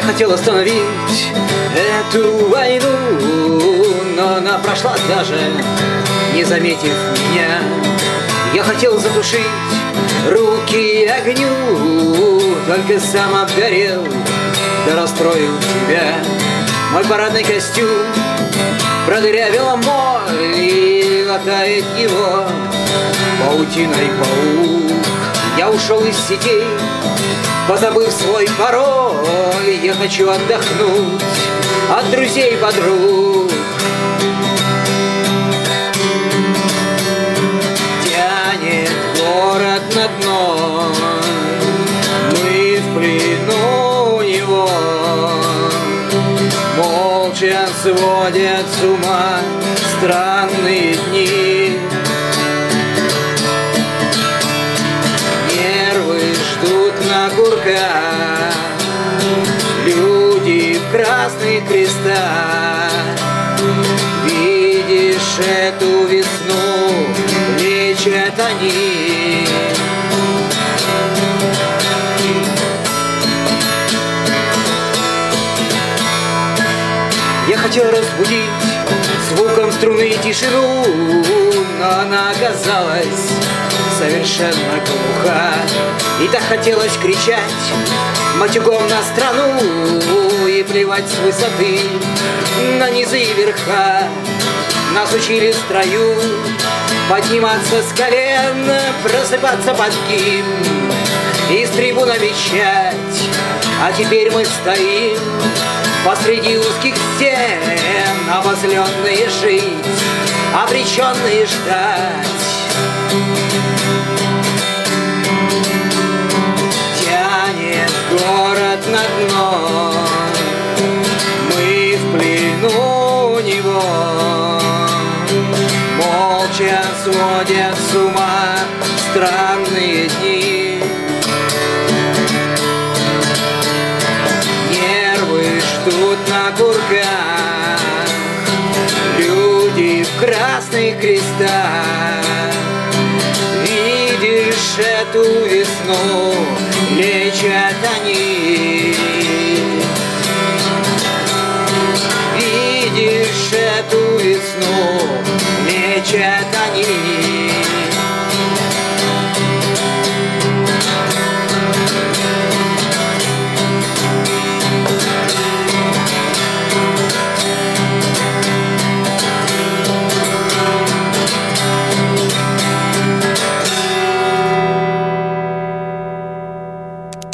хотел остановить эту войну, но она прошла даже не заметив меня. Я хотел затушить руки огню, только сам обгорел, да расстроил тебя. Мой парадный костюм продырявила моль, и латает его паутиной паук. Я ушел из сетей, позабыв свой пароль. Я хочу отдохнуть от друзей и подруг. Тянет город на дно, мы в плену его. Молча сводят с ума странные дни. На курках люди в красных крестах. Видишь эту весну, лечат они. Я хотел разбудить звуком струны тишину, но она оказалась совершенно глуха. И так хотелось кричать матюгом на страну и плевать с высоты на низы и верха. Нас учили в строю подниматься с колен, просыпаться под гимн и с трибуна вещать. А теперь мы стоим посреди узких стен, обозленные жить, обреченные ждать. Тянет город на дно, мы в плену него. Молча сводят с ума странные дни. Нервы ждут на курках, люди в красных крестах. Видишь эту весну, лечат они.